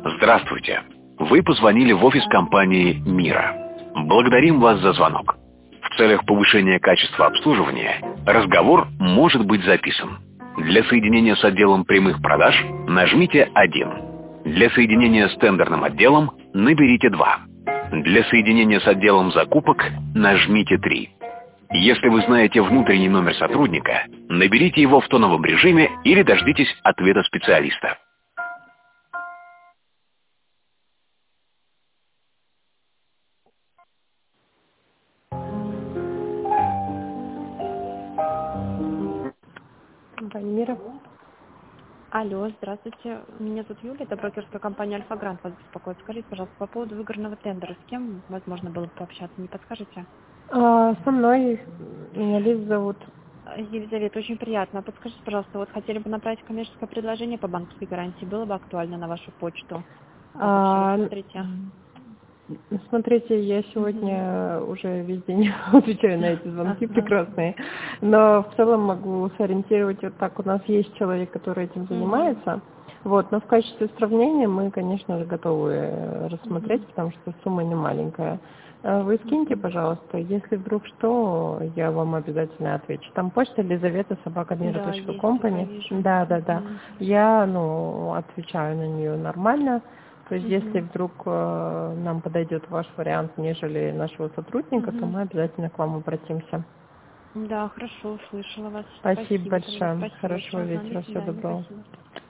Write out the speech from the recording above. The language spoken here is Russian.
Здравствуйте. Вы позвонили в офис компании «Мира». Благодарим вас за звонок. В целях повышения качества обслуживания разговор может быть записан. Для соединения с отделом прямых продаж нажмите 1. Для соединения с тендерным отделом наберите 2. Для соединения с отделом закупок нажмите 3. Если вы знаете внутренний номер сотрудника, наберите его в тоновом режиме или дождитесь ответа специалиста. Компания «Мира». Алло, здравствуйте. Меня зовут Юлия, это брокерская компания «Альфа-Грант» вас беспокоит. Скажите, пожалуйста, по поводу выигранного тендера, с кем возможно было бы пообщаться, не подскажете? Со мной меня Лиз зовут. Елизавета, очень приятно. Подскажите, пожалуйста, вот хотели бы направить коммерческое предложение по банковской гарантии, было бы актуально на вашу почту? Смотрите. Смотрите, я сегодня уже весь день отвечаю на эти звонки прекрасные, но в целом могу сориентировать вот так. У нас есть человек, который этим занимается, вот, но в качестве сравнения мы, конечно же, готовы рассмотреть, потому что сумма не маленькая. Вы скиньте, пожалуйста, если вдруг что, я вам обязательно отвечу. Там почта Елизавета@mira.com. Да. Я, отвечаю на нее нормально. То есть, если вдруг нам подойдет ваш вариант, нежели нашего сотрудника, то мы обязательно к вам обратимся. Да, хорошо, услышала вас. Спасибо большое. Спасибо Хорошего большое. вечера. Всего доброго. Спасибо.